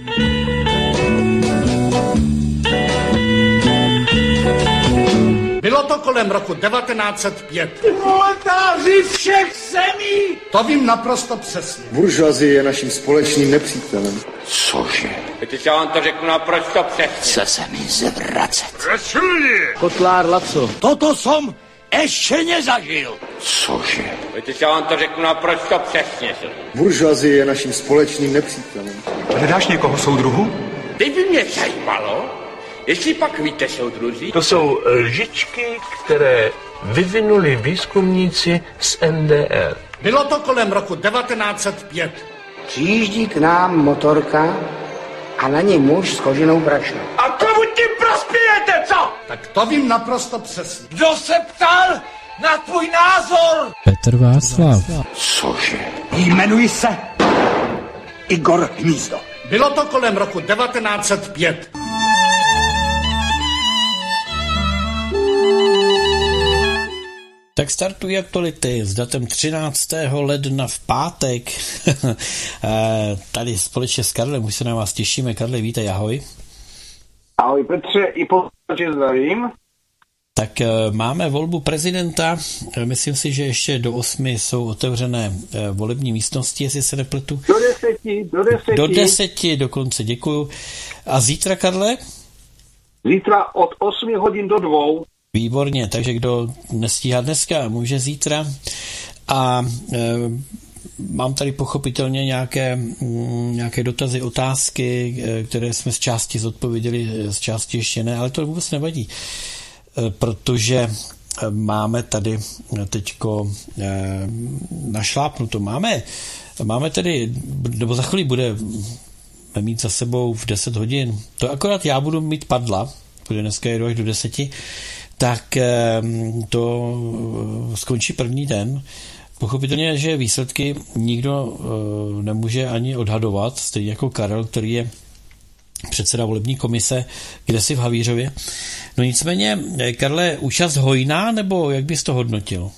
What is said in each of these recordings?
Bylo to kolem roku 1905. Proletáři všech zemí! To vím naprosto přesně. Buržoazie je naším společným nepřítelem. Cože? Víte, já vám to řeknu naprosto přesně. Chce se mi zvracet. Kotlár Laco. Toto som ještě nezažil. Cože? Víte, já vám to řeknu naprosto přesně. Buržoazie je naším společným nepřítelem. Hledáš někoho soudruhu? Teď by mě zajímalo, jestli pak víte, soudruzi. To jsou lžičky, které vyvinuli výzkumníci z NDR. Bylo to kolem roku 1905. Přijíždí k nám motorka a na ní muž s koženou brašnou. A komu tím prospějete, co? Tak to vím naprosto přesně. Kdo se ptal na tvůj názor? Petr Václav. Cože? Jmenuji se Igor Hnízdo. Bylo to kolem roku 1905. Tak startují aktuality s datem 13. ledna v pátek. Tady společně s Karlem, už se na vás těšíme. Karle, vítej, ahoj. Ahoj Petře, i posluchače zdravím. Tak máme volbu prezidenta. Myslím si, že ještě do 8 jsou otevřené volební místnosti, jestli se nepletu. Do 10 dokonce, děkuju. A zítra, Karle? Zítra od 8 hodin do 2. Výborně, takže kdo nestíhá dneska, může zítra. A mám tady pochopitelně nějaké dotazy, otázky, které jsme z části zodpověděli, z části ještě ne, ale to vůbec nevadí, protože máme tady teďko našlápnuto. Máme tedy, nebo za chvíli budeme mít za sebou v 10 hodin, to akorát já budu mít padla, bude dneska jedu až do 10, tak to skončí první den. Pochopitelně, že výsledky nikdo nemůže ani odhadovat, stejně jako Karel, který je předseda volební komise, kde si v Havířově. No nicméně, Karle, účast hojná, nebo jak bys to hodnotil?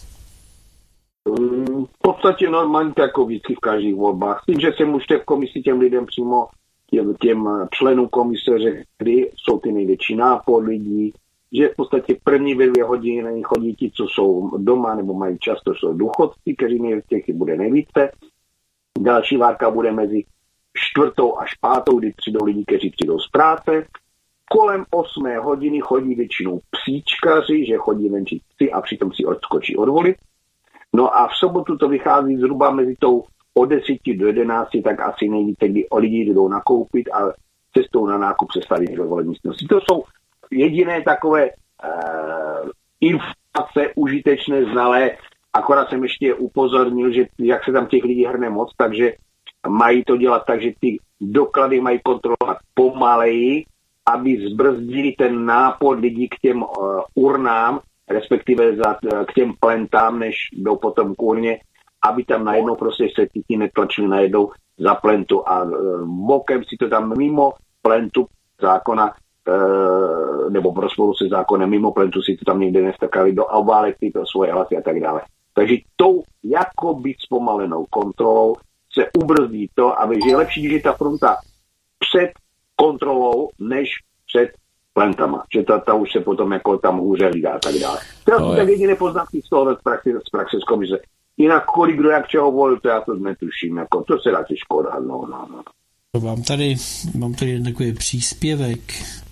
V podstatě normálně jako vždycky v každých volbách. Tím, že jsem už v komisi těm lidem přímo, těm členům komise řekli, jsou ty největší nápor lidí, že v podstatě první 2 hodiny chodí ti, co jsou doma nebo mají čas, to jsou důchodci, kteří těch bude nejvíce. Další várka bude mezi 4. až 5., kdy přijdou lidi, kteří přijdou z práce. Kolem 8 hodiny chodí většinou psíčkaři, že chodí venčit psi a přitom si odskočí odvolit. No a v sobotu to vychází zhruba mezi tou od 10 do 11, tak asi nejvíce, kdy lidi jdou nakoupit a cestou na nákup se staví do volební místnosti. To jsou jediné takové informace užitečné, znalé, akorát jsem ještě upozornil, že jak se tam těch lidí hrne moc, takže mají to dělat tak, že ty doklady mají kontrolovat pomaleji, aby zbrzdili ten nápor lidí k těm urnám, respektive k těm plentám, než jdou potom k urně, aby tam najednou prostě se ti netlačili najednou za plentu a bokem si to tam mimo plentu zákona nebo v rozporu se zákonem mimo plentu si to tam někde nestakali do obálek pro svoje hlasy a tak dále. Takže tou jakoby zpomalenou kontrolou se ubrzdí to, aby že je lepší, když je ta fronta před kontrolou, než před plentama. Že ta už se potom jako tam hůře hlídá a tak dále. To tak jediné poznatky z toho z praxe z komise. Jinak kolik kdo jak čeho volil, to já to netuším. Jako, to se dá těžko odhadnout. No. Mám tady takový příspěvek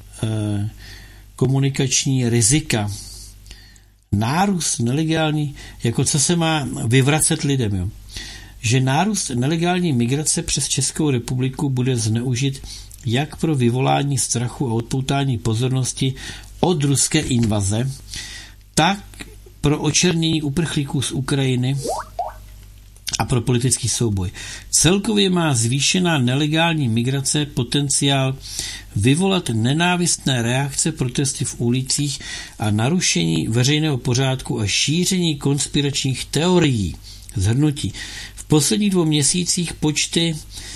komunikační rizika. Nárůst nelegální, jako co se má vyvracet lidem, jo? Že nárůst nelegální migrace přes Českou republiku bude zneužit jak pro vyvolání strachu a odpoutání pozornosti od ruské invaze, tak pro očernění uprchlíků z Ukrajiny a pro politický souboj. Celkově má zvýšená nelegální migrace potenciál vyvolat nenávistné reakce, protesty v ulicích a narušení veřejného pořádku a šíření konspiračních teorií. Zhrnutí. V posledních 2 měsících počty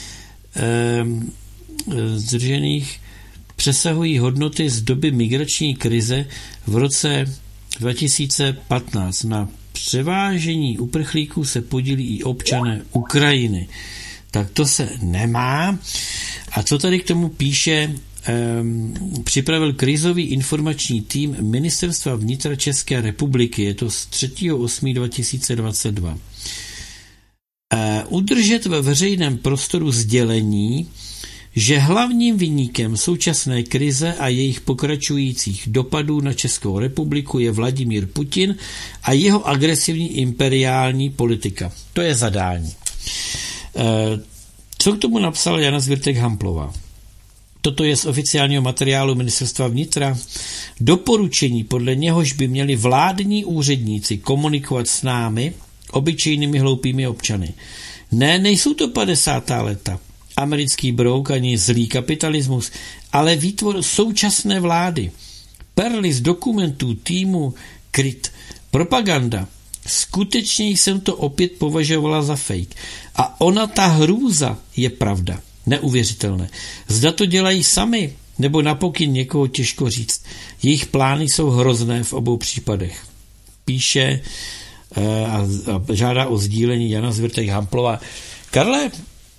zdržených přesahují hodnoty z doby migrační krize v roce 2015. Na převážení uprchlíků se podílí i občané Ukrajiny. Tak to se nemá. A co tady k tomu píše? Připravil krizový informační tým Ministerstva vnitra České republiky. Je to z 3.8.2022. Udržet ve veřejném prostoru sdělení, že hlavním viníkem současné krize a jejich pokračujících dopadů na Českou republiku je Vladimír Putin a jeho agresivní imperiální politika. To je zadání. Co k tomu napsal Jana Zwirtek-Hamplová? Toto je z oficiálního materiálu Ministerstva vnitra. Doporučení, podle něhož by měli vládní úředníci komunikovat s námi, obyčejnými hloupými občany. Ne, nejsou to 50. leta. Americký brouk ani zlý kapitalismus, ale výtvor současné vlády. Perly z dokumentů týmu KRIT. Propaganda. Skutečně jsem to opět považovala za fake. A ona, ta hrůza, je pravda. Neuvěřitelné. Zda to dělají sami, nebo na pokyn někoho, těžko říct. Jejich plány jsou hrozné v obou případech. Píše a žádá o sdílení Jana Zwirtek-Hamplová. Karle,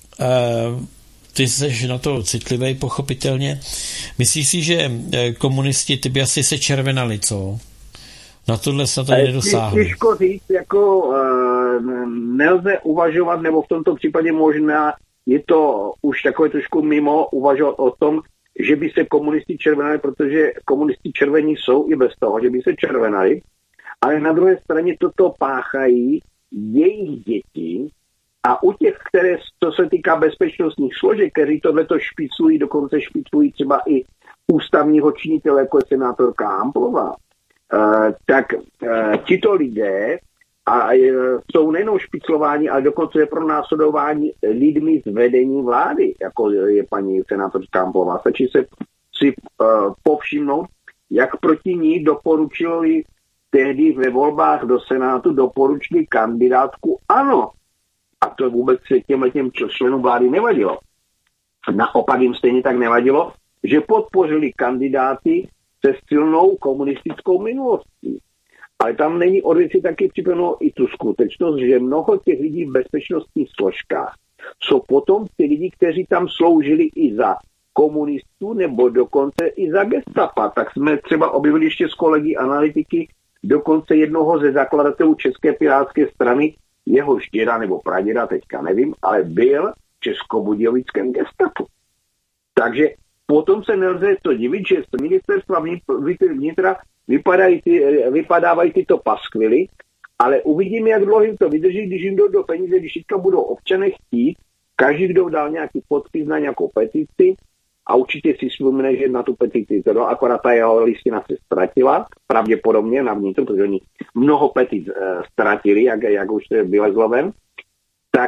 ty jsi na to citlivý, pochopitelně. Myslíš si, že komunisti, ty by asi se červenali, co? Na tohle se tady nedosáhli. Těžko říct, jako nelze uvažovat, nebo v tomto případě možná je to už takové trošku mimo uvažovat o tom, že by se komunisti červenali, protože komunisti červení jsou i bez toho, že by se červenali, ale na druhé straně toto páchají jejich děti a u těch, které, co se týká bezpečnostních složek, kteří tohleto špicují, dokonce špicují třeba i ústavního činitele, jako je senátorka Hamplová, tak tito lidé jsou nejenom špiclováni, ale dokonce je pronásledování lidmi z vedení vlády, jako je paní senátorka Hamplová. Stačí se si povšimnout, jak proti ní doporučili tehdy ve volbách do Senátu doporučili kandidátku ANO. A to vůbec těm členům vlády nevadilo. Naopak jim stejně tak nevadilo, že podpořili kandidáty se silnou komunistickou minulostí. Ale tam není od věci taky připomenuto i tu skutečnost, že mnoho těch lidí v bezpečnostních složkách jsou potom ty lidi, kteří tam sloužili i za komunistů nebo dokonce i za gestapa. Tak jsme třeba objevili ještě s kolegy analytiky dokonce jednoho ze zakladatelů České pirátské strany, jehož děda nebo praděda, teďka nevím, ale byl v českobudějovickém gestapu. Takže potom se nelze to divit, že z ministerstva vnitra vypadávají tyto paskvily, ale uvidíme, jak dlouho jim to vydrží, když jim do peníze, když teďka budou občané chtít, každý, kdo dal nějaký podpis na nějakou petici, a určitě si vzpomíne, že na tu petici to akorát ta jeho listina se ztratila, pravděpodobně na vnitru, protože oni mnoho petic ztratili, jak už se vylezlo ven, tak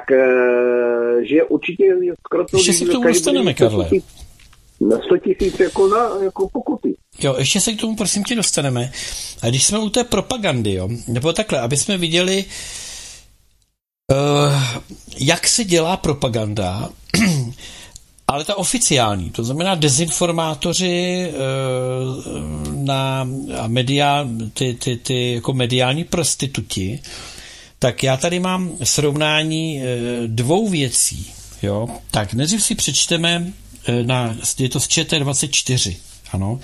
že určitě skoro to... Ještě se k tomu dostaneme, Karle. 100 000 jako pokuty. Jo, ještě se k tomu, prosím tě, dostaneme. A když jsme u té propagandy, jo, nebo takhle, aby jsme viděli, jak se dělá propaganda, ale ta oficiální, to znamená dezinformátoři ty jako mediální prostituti, tak já tady mám srovnání dvou věcí. Jo? Tak nejdřív si přečteme, je to z ČT24, ano.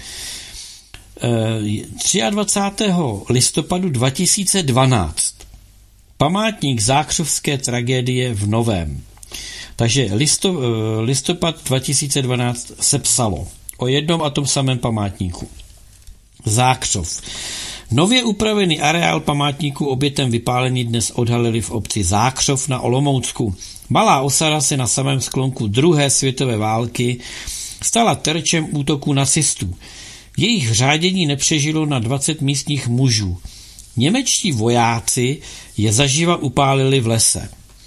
23. listopadu 2012. Památník Zákřovské tragédie v Novém. Takže listopad 2012 se psalo o jednom a tom samém památníku. Zákřov. Nově upravený areál památníku obětem vypálení dnes odhalili v obci Zákřov na Olomoucku. Malá osada se na samém sklonku druhé světové války stala terčem útoku nacistů. Jejich řádění nepřežilo na 20 místních mužů. Němečtí vojáci je zaživa upálili v lese.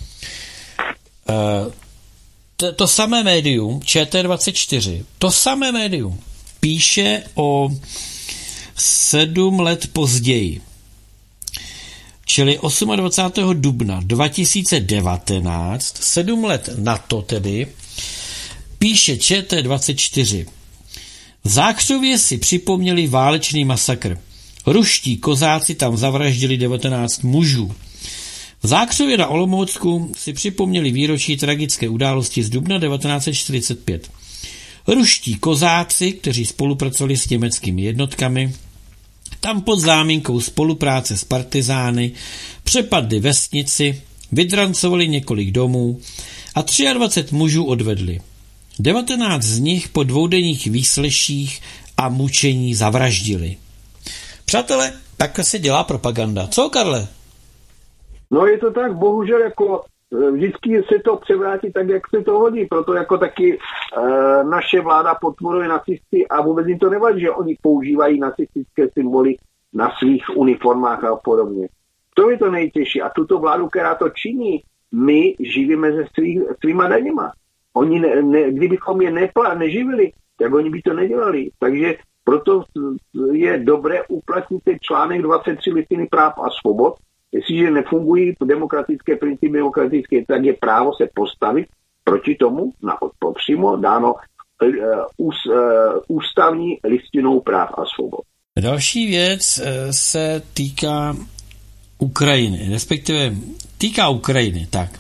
To samé médium, ČT24, to samé médium píše o 7 let později, čili 28. dubna 2019, 7 let na to tedy, píše ČT24. V Zákřově si připomněli válečný masakr. Ruští kozáci tam zavraždili 19 mužů. V Zákřově na Olomoucku si připomněli výročí tragické události z dubna 1945. Ruští kozáci, kteří spolupracovali s německými jednotkami, tam pod záminkou spolupráce s partizány přepadli vesnici, vydrancovali několik domů a 23 mužů odvedli. 19 z nich po dvoudenních výsleších a mučení zavraždili. Přátelé, takhle se dělá propaganda. Co, Karle? No je to tak, bohužel jako vždycky se to převrátí tak, jak se to hodí, proto jako taky naše vláda podporuje nacisty a vůbec jim to nevadí, že oni používají nacistické symboly na svých uniformách a podobně. To je to nejtěžší a tuto vládu, která to činí, my živíme ze svýma daněma. Oni kdybychom je neživili, tak oni by to nedělali. Takže proto je dobré uplatnit ten článek 23 listiny práv a svobod. Jestliže nefungují demokratické principy demokratické, tak je právo se postavit proti tomu přímo dáno ústavní listinou práv a svobod. Další věc se týká Ukrajiny, respektive týká Ukrajiny, tak.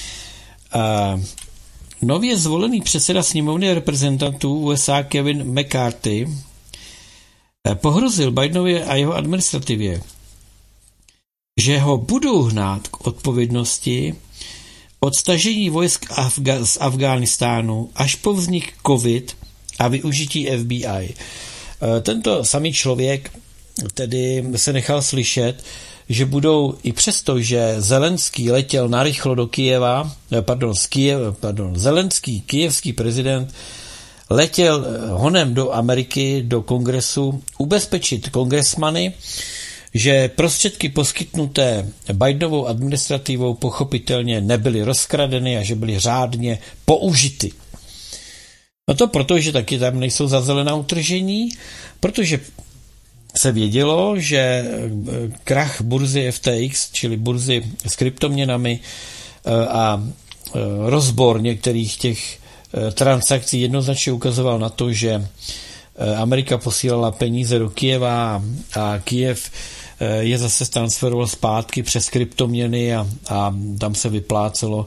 Nově zvolený předseda sněmovny reprezentantů USA Kevin McCarthy pohrozil Bidenovi a jeho administrativě, že ho budou hnát k odpovědnosti od stažení vojsk z Afghánistánu až po vznik COVID a využití FBI. Tento samý člověk tedy se nechal slyšet, že budou i přesto, že Zelenský letěl narychlo do Kyjeva, Zelenský, kyjevský prezident, letěl honem do Ameriky, do kongresu, ubezpečit kongresmany, že prostředky poskytnuté Bidenovou administrativou pochopitelně nebyly rozkradeny a že byly řádně použity. No to proto, že taky tam nejsou za zelená utržení, protože se vědělo, že krach burzy FTX, čili burzy s kryptoměnami a rozbor některých těch transakcí jednoznačně ukazoval na to, že Amerika posílala peníze do Kyjeva a Kyjev je zase transferoval zpátky přes kryptoměny a tam se vyplácelo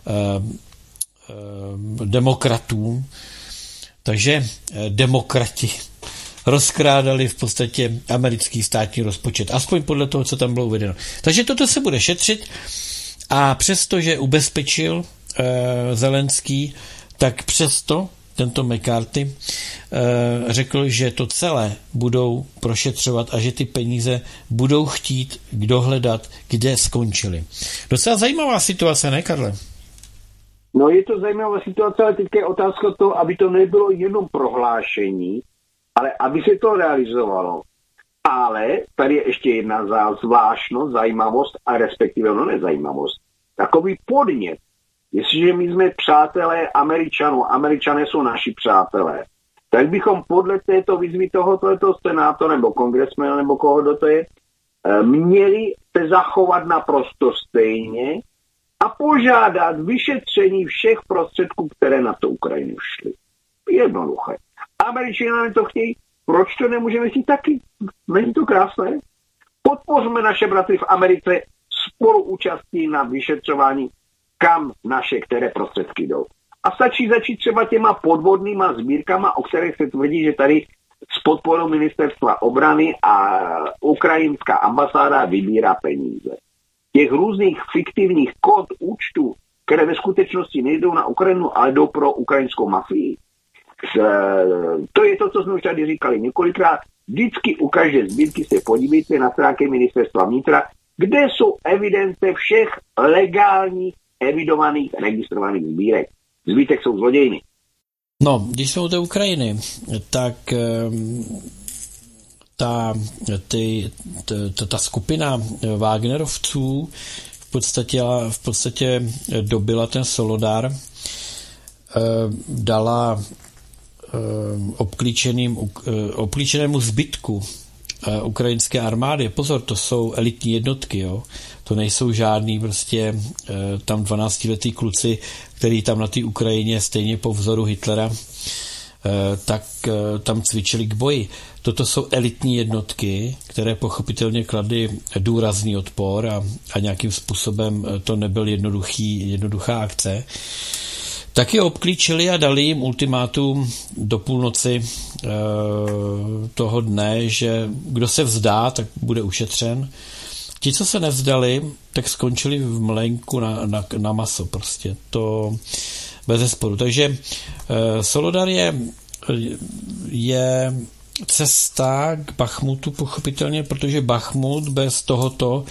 demokratům. Takže demokrati rozkrádali v podstatě americký státní rozpočet. Aspoň podle toho, co tam bylo uvedeno. Takže toto se bude šetřit a přestože ubezpečil Zelenský, tak přesto tento McCarthy řekl, že to celé budou prošetřovat a že ty peníze budou chtít dohledat, kde skončily. Docela zajímavá situace, ne, Karle? No je to zajímavá situace, ale teď je otázka toho, aby to nebylo jenom prohlášení, ale aby se to realizovalo. Ale tady je ještě jedna zvláštnost, zajímavost a respektive nezajímavost. Takový podnět. Jestliže my jsme přátelé Američanů, Američané jsou naši přátelé, tak bychom podle této výzvy tohoto senátora nebo kongresmena nebo koho to je, měli se zachovat naprosto stejně a požádat vyšetření všech prostředků, které na to Ukrajinu šly. Jednoduché. Američané to chtějí, proč to nemůžeme si taky? Není to krásné? Podpořme naše bratry v Americe spoluúčastí na vyšetřování, kam naše které prostředky jdou. A stačí začít třeba těma podvodnýma sbírkama, o kterých se tvrdí, že tady s podporou ministerstva obrany a ukrajinská ambasáda vybírá peníze. Těch různých fiktivních kód účtů, které ve skutečnosti nejdou na Ukrajinu, ale jdou pro ukrajinskou mafii. To je to, co jsme už tady říkali několikrát. Vždycky u každé sbírky se podívejte na stránky ministerstva vnitra, kde jsou evidence všech legálních, evidovaných, registrovaných sbírek. Zbytek jsou zlodějny. No, když jsou do Ukrajiny, tak ta skupina Wagnerovců v podstatě dobila ten Solodar, dala obklíčenému zbytku ukrajinské armády. Pozor, to jsou elitní jednotky, jo. To nejsou žádný prostě tam 12letý kluci, který tam na té Ukrajině stejně po vzoru Hitlera tak tam cvičili k boji. Toto jsou elitní jednotky, které pochopitelně kladly důrazný odpor a nějakým způsobem to nebyl jednoduchá akce. Tak je obklíčili a dali jim ultimátum do půlnoci toho dne, že kdo se vzdá, tak bude ušetřen. Ti, co se nevzdali, tak skončili v mlénku na maso prostě. To bezesporu. Takže Soledar je cesta k Bachmutu pochopitelně, protože Bachmut bez tohoto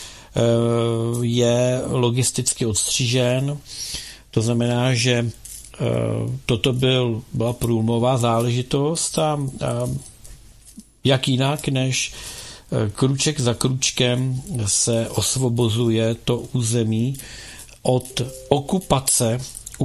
je logisticky odstřižen. To znamená, že toto byla průlomová záležitost a jak jinak, než kruček za kručkem se osvobozuje to území od okupace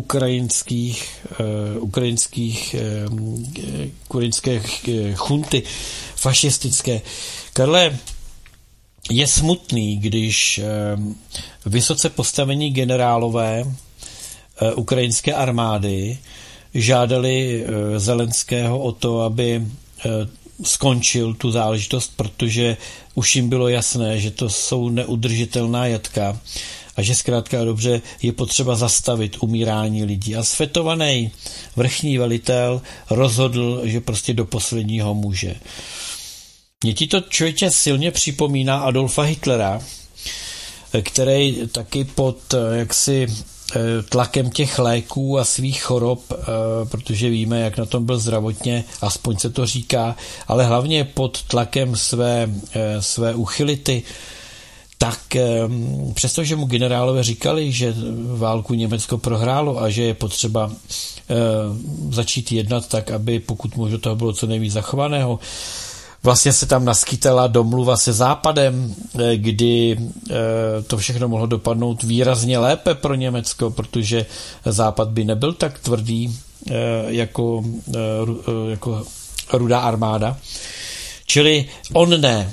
ukrajinské chunty fašistické. Karle, je smutný, když vysoce postavení generálové ukrajinské armády žádali Zelenského o to, aby skončil tu záležitost, protože už jim bylo jasné, že to jsou neudržitelná jatka a že zkrátka dobře je potřeba zastavit umírání lidí. A svetovaný vrchní velitel rozhodl, že prostě do posledního může. Mně ti to člověče silně připomíná Adolfa Hitlera, který taky pod jaksi tlakem těch léků a svých chorob, protože víme, jak na tom byl zdravotně, aspoň se to říká, ale hlavně pod tlakem své uchylity, tak přestože mu generálové říkali, že válku Německo prohrálo a že je potřeba začít jednat tak, aby pokud možno toho bylo co nejvíc zachovaného, vlastně se tam naskytala domluva se Západem, kdy to všechno mohlo dopadnout výrazně lépe pro Německo, protože Západ by nebyl tak tvrdý jako Rudá armáda. Čili on ne.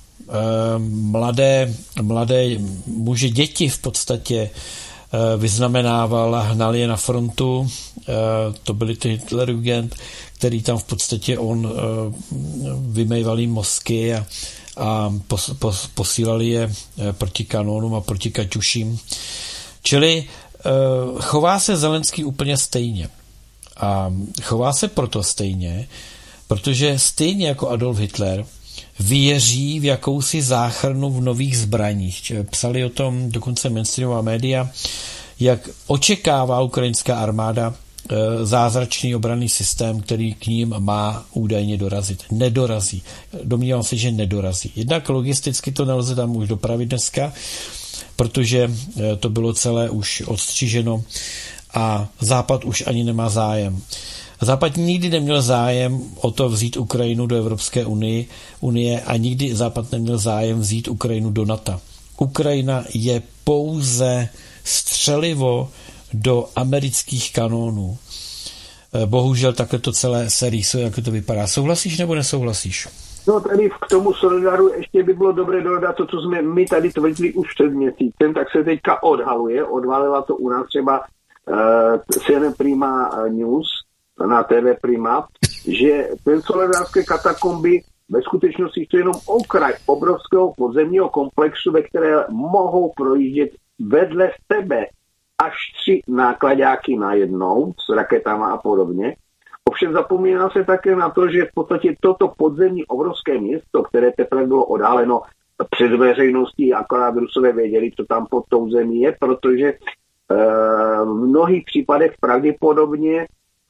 Mladé muži, děti v podstatě vyznamenával a hnal je na frontu. To byly ty Hitlerjugend, který tam v podstatě on vymejval jim mozky a posílali je proti kanónům a proti kaťuším. Čili chová se Zelenský úplně stejně. A chová se proto stejně, protože stejně jako Adolf Hitler věří v jakousi záchranu v nových zbraních. Psali o tom dokonce mainstreamová média, jak očekává ukrajinská armáda zázračný obranný systém, který k ním má údajně dorazit. Nedorazí. Domnívám se, že nedorazí. Jednak logisticky to nelze tam už dopravit dneska, protože to bylo celé už odstřiženo a Západ už ani nemá zájem. Západ nikdy neměl zájem o to vzít Ukrajinu do Evropské unie a nikdy Západ neměl zájem vzít Ukrajinu do NATO. Ukrajina je pouze střelivo do amerických kanónů. Bohužel takhle to celé se rýsuje, jak to vypadá. Souhlasíš nebo nesouhlasíš? No tady k tomu Solidaru ještě by bylo dobré dodat to, co jsme my tady tvrdili už před měsícem, tak se teďka odvalila to u nás třeba CNN Prima News na TV Prima, že ten Solidarské katakomby ve skutečnosti jsou jenom okraj obrovského podzemního komplexu, ve které mohou projíždět vedle sebe až 3 nákladáky najednou s raketama a podobně. Ovšem zapomíná se také na to, že v podstatě toto podzemní obrovské město, které teprve bylo odhaleno před veřejností, akorát Rusové věděli, co tam pod tou zemí je, protože v mnohých případech pravděpodobně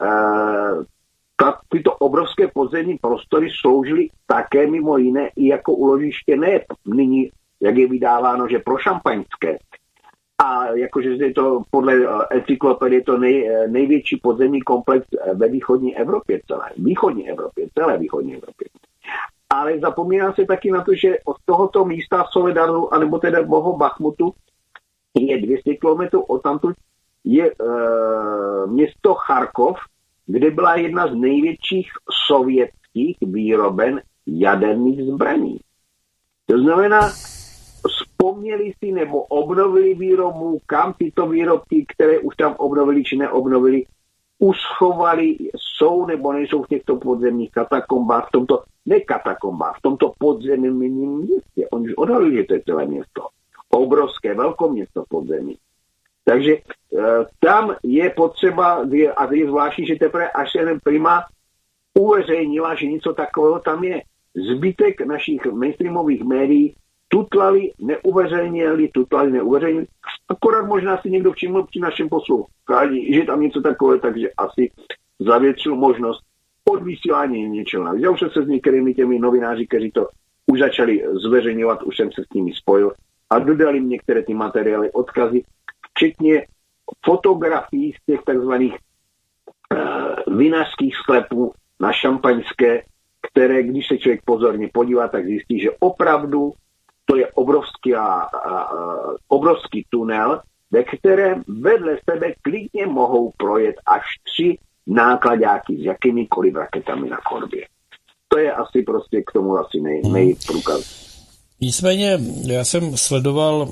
tyto obrovské podzemní prostory sloužily také mimo jiné i jako uložiště ne nyní, jak je vydáváno, že pro šampaňské. A jakože je to podle encyklopedie to největší podzemní komplex ve východní Evropě, celé východní Evropě. Ale zapomíná se taky na to, že od tohoto místa Solidaru, anebo teda boho Bachmutu, je 200 kilometrů odtamtud je město Charkov, kde byla jedna z největších sovětských výroben jaderných zbraní. To znamená, vzpomněli si nebo obnovili výrobu, kam tyto výrobky, které už tam obnovili či neobnovili, uschovali, jsou nebo nejsou v těchto podzemních katakombách, v tomto podzemním městě. Oni už odhalili, že to je celé město. Obrovské, velkoměsto podzemí. Takže tam je potřeba, a je zvláštní, že teprve až se Prima uveřejnila, že něco takového tam je. Zbytek našich mainstreamových médií tutlali, neuveřejnili. Akorát možná si někdo všiml při našem poslouchání, že tam něco takové, takže asi zavětšil možnost odvysílání něčeho. Já už jsem se s některými těmi novináři, kteří to už začali zveřejňovat, už jsem se s nimi spojil a dodali mi některé ty materiály, odkazy, včetně fotografií z těch takzvaných vinařských sklepů na šampaňské, které, když se člověk pozorně podívá, tak zjistí, že opravdu to je obrovský tunel, ve kterém vedle sebe klidně mohou projet až 3 nákladáky s jakýmikoliv raketami na korbě. To je asi prostě k tomu asi nejprůkaz. Nicméně já jsem sledoval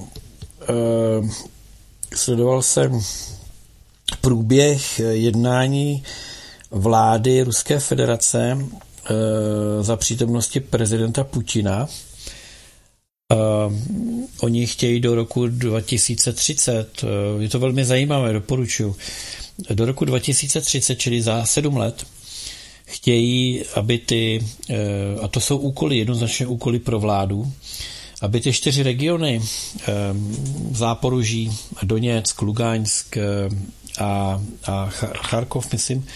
jsem průběh jednání vlády Ruské federace za přítomnosti prezidenta Putina. Oni chtějí do roku 2030, je to velmi zajímavé, doporučuji, do roku 2030, čili za 7 let, chtějí, aby a to jsou úkoly, jednoznačně úkoly pro vládu, aby ty 4 regiony, Záporoží, Doněck, Lugansk a Charkov, myslím,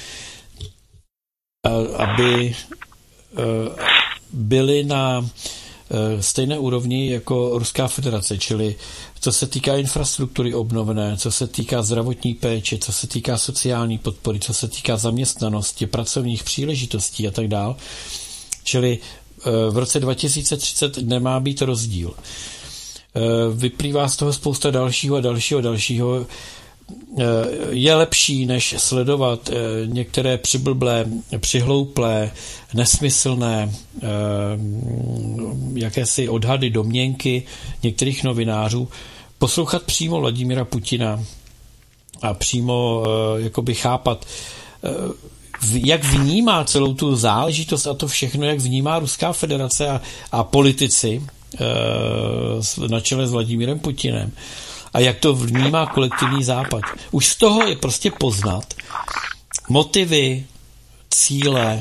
aby byly na stejné úrovni jako Ruská federace, čili co se týká infrastruktury obnovené, co se týká zdravotní péče, co se týká sociální podpory, co se týká zaměstnanosti, pracovních příležitostí a tak dál. Čili v roce 2030 nemá být rozdíl. Vyplývá z toho spousta dalšího. Je lepší, než sledovat některé přiblblé, přihlouplé, nesmyslné jakési odhady, domněnky některých novinářů, poslouchat přímo Vladimira Putina a přímo jakoby chápat, jak vnímá celou tu záležitost a to všechno, jak vnímá Ruská federace a politici na čele s Vladimírem Putinem. A jak to vnímá kolektivní západ. Už z toho je prostě poznat motivy, cíle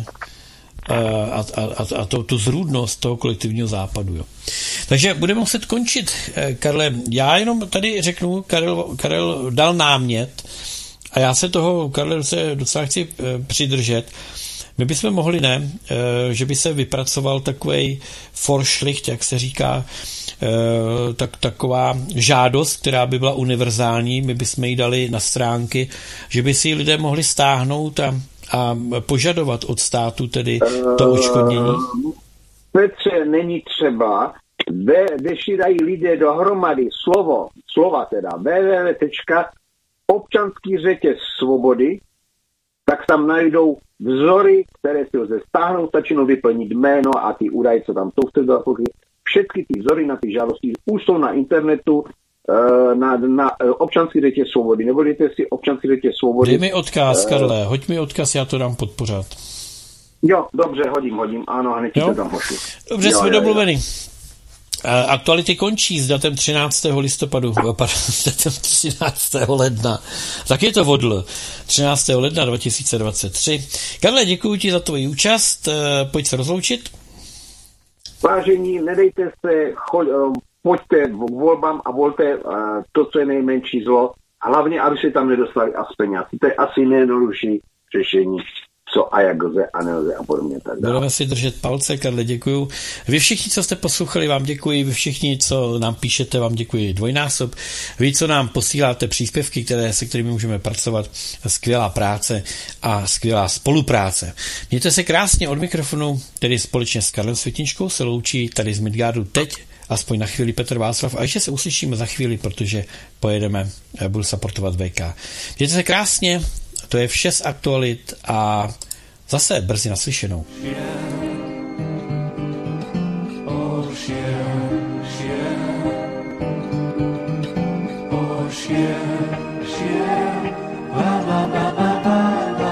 a tu zrůdnost toho kolektivního západu. Jo. Takže budeme muset končit, Karle. Já jenom tady řeknu, Karel dal námět a já se toho, Karle, docela chci přidržet. My bychom mohli, že by se vypracoval takovej Vorschlicht, jak se říká, taková žádost, která by byla univerzální, my bychom ji dali na stránky, že by si lidé mohli stáhnout a požadovat od státu tedy to odškodnění? Petře, není třeba, když dají lidé dohromady slova teda www.občanský řetěz svobody, tak tam najdou vzory, které si lze stáhnout, stačí vyplnit jméno a ty údaje, co tam jsou v té všechny ty vzory na ty žádosti už jsou na internetu, na občanský řetěz svobody. Nebudete si občanský řetěz svobody. Dej mi odkaz, Karle, hoď mi odkaz, já to dám pod pořad. Jo, dobře, hodím, ano, hned ti to tam hoďu. Dobře, jsme domluveni. Aktuality končí s datem 13. listopadu, s datem 13. ledna. Tak je to vodl. 13. ledna 2023. Karle, děkuji ti za tvoji účast. Pojď se rozloučit. Vážení, nedejte se, pojďte k volbám a volte to, co je nejmenší zlo. Hlavně, aby se tam nedostali aspeňáci. To je asi nejjednodušší řešení, co a jak lze a nelze a podobně tak dále. Budeme si držet palce, Karle, děkuju. Vy všichni, co jste poslouchali, vám děkuji. Vy všichni, co nám píšete, vám děkuji dvojnásob. Vy, co nám posíláte příspěvky, se kterými můžeme pracovat, skvělá práce a skvělá spolupráce. Mějte se krásně. Od mikrofonu, tedy společně s Karlem Světničkou, se loučí tady z Midgardu teď, aspoň na chvíli Petr Václav, a ještě se uslyšíme za chvíli, protože budu supportovat VK. Mějte se krásně. To je vše z aktualit a zase brzy naslyšenou. Bye.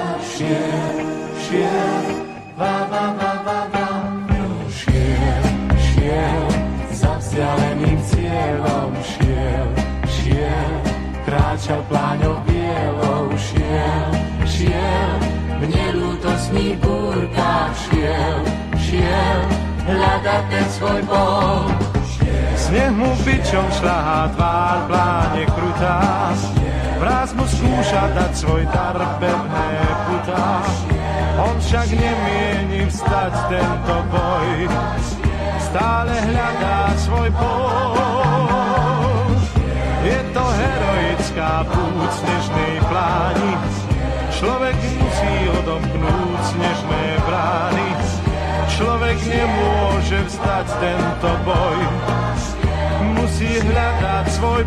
Šiel za vzdialeným cieľom, šiel, kráčal pláňou bielou, šiel, v nelútostných búrkach, šiel, hľadať ten svoj bol. Sneh mu bičom šľahá tvár, pláne krutá, vraz mu skúša dať svoj dar, pevné putá. On však nemieni vstať tento boj, stále hľadá svoj pol. Je to heroická púť snežnej pláni, človek musí odomknúť snežné brány. Človek nemôže vstať tento boj, musí hľadať svoj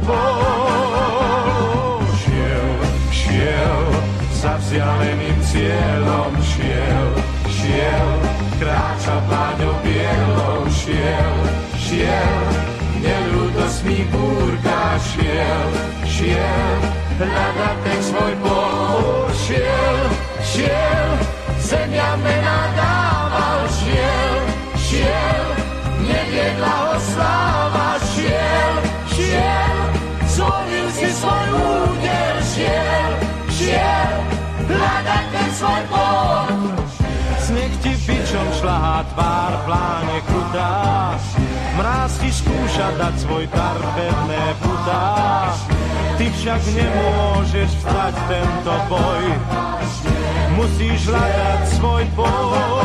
pol. Šiel, za vzdialeným cieľom, šiel, kráča pláňou bielou, šiel, v neľútostných búrkach, šiel, hľadať ten svoj pol. Šiel, zemia mena dával, šiel, neviedla ho sláva, šiel, zvolil si svoj úder, šiel, hľadať ten svoj pol. Sneh ti bičom šľahá tvár, pláne krutá, mráz ti skúša dať svoj dar, pevné putá. Ty však nemôžeš vstať tento boj, musíš hľadať svoj pol.